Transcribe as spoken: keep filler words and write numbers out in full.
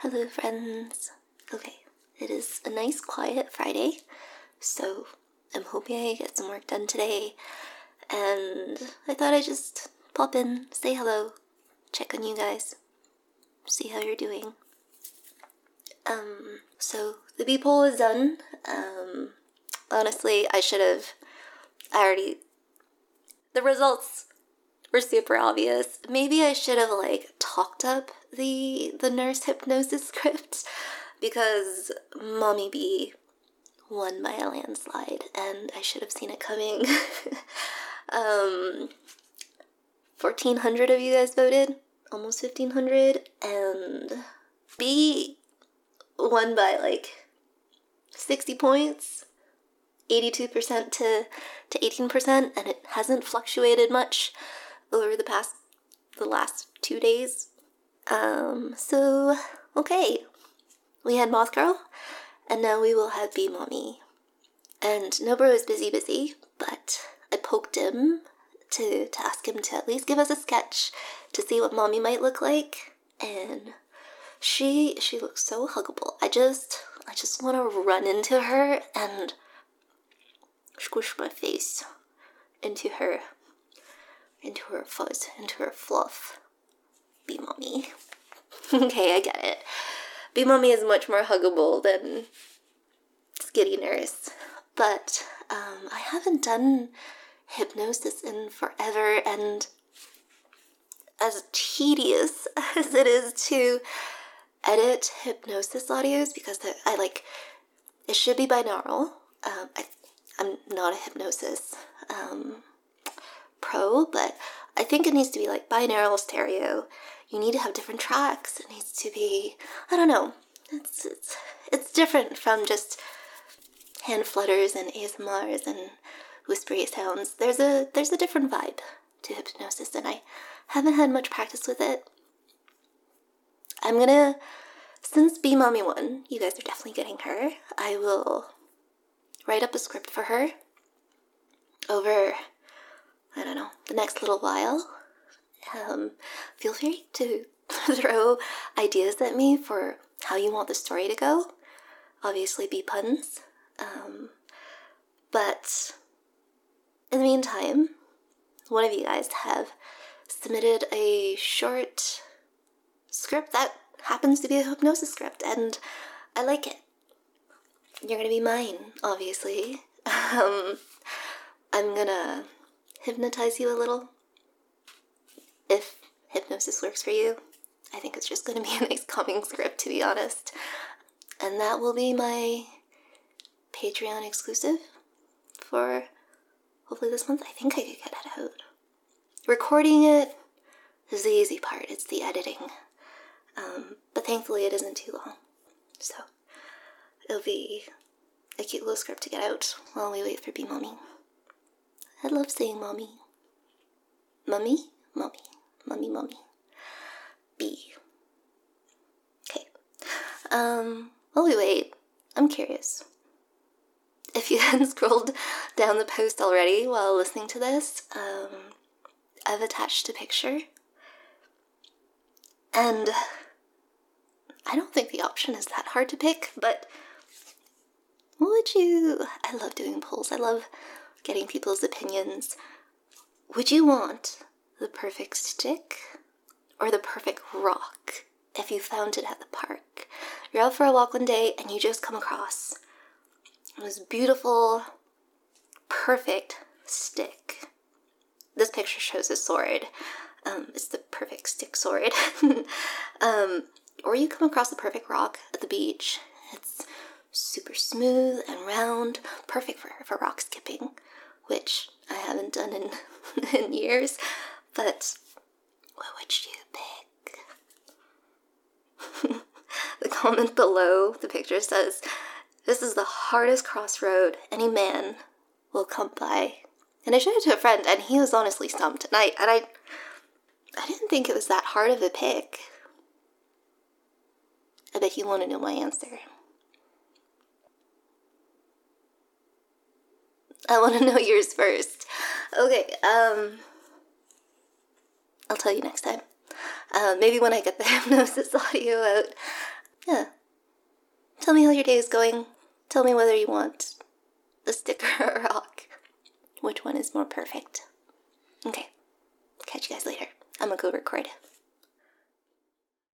Hello, friends. Okay, it is a nice, quiet Friday, so I'm hoping I get some work done today, and I thought I'd just pop in, say hello, check on you guys, see how you're doing. Um, so the bee poll is done. Um, honestly, I should have, I already, the results were super obvious. Maybe I should have, like, talked up the the nurse hypnosis script, because Mommy Bee won by a landslide, and I should have seen it coming. um, fourteen hundred of you guys voted, almost fifteen hundred, and Bee won by, like, sixty points, eighty-two percent to, to eighteen percent, and it hasn't fluctuated much over the past, the last two days. Um, so, okay. We had Moth Girl, and now we will have Bee Mommy. And Nobro is busy, busy, but I poked him to, to ask him to at least give us a sketch to see what Mommy might look like, and she, she looks so huggable. I just, I just want to run into her and squish my face into her, into her fuzz, into her fluff. Bee Mommy. Okay, I get it. Bee Mommy is much more huggable than Skitty Nurse, but um, I haven't done hypnosis in forever, and as tedious as it is to edit hypnosis audios, because I like, it should be binaural. Um, I, I'm not a hypnosis um, pro, but I think it needs to be like binaural stereo. You need to have different tracks. It needs to be, I don't know, it's it's it's different from just hand flutters and A S M Rs and whispery sounds. There's a there's a different vibe to hypnosis, and I haven't had much practice with it. I'm gonna, since Bee Mommy won, you guys are definitely getting her. I will write up a script for her over, I don't know, the next little while. Um, feel free to throw ideas at me for how you want the story to go. Obviously, be puns. Um, but in the meantime, one of you guys have submitted a short script that happens to be a hypnosis script, and I like it. You're gonna be mine, obviously. Um, I'm gonna hypnotize you a little. If hypnosis works for you, I think it's just going to be a nice calming script, to be honest. And that will be my Patreon exclusive for hopefully this month. I think I could get it out. Recording it is the easy part. It's the editing. Um, but thankfully it isn't too long. So it'll be a cute little script to get out while we wait for Bee Mommy. I love saying mommy. Mummy? Mommy. Mummy, Mommy. Bee. Okay. Um, while we wait, I'm curious. If you hadn't scrolled down the post already while listening to this, um, I've attached a picture. And I don't think the option is that hard to pick, but what would you... I love doing polls. I love getting people's opinions. Would you want the perfect stick or the perfect rock if you found it at the park? You're out for a walk one day and you just come across this beautiful, perfect stick. This picture shows a sword. Um, it's the perfect stick sword. um, or you come across the perfect rock at the beach. It's super smooth and round, perfect for, for rock skipping, which I haven't done in, in years. But what would you pick? The comment below the picture says, "This is the hardest crossroad any man will come by." And I showed it to a friend, and he was honestly stumped. And I, and I, I didn't think it was that hard of a pick. I bet you want to know my answer. I want to know yours first. Okay, um... I'll tell you next time. Uh, maybe when I get the hypnosis audio out. Yeah. Tell me how your day is going. Tell me whether you want the sticker or rock. Which one is more perfect? Okay. Catch you guys later. I'm gonna go record.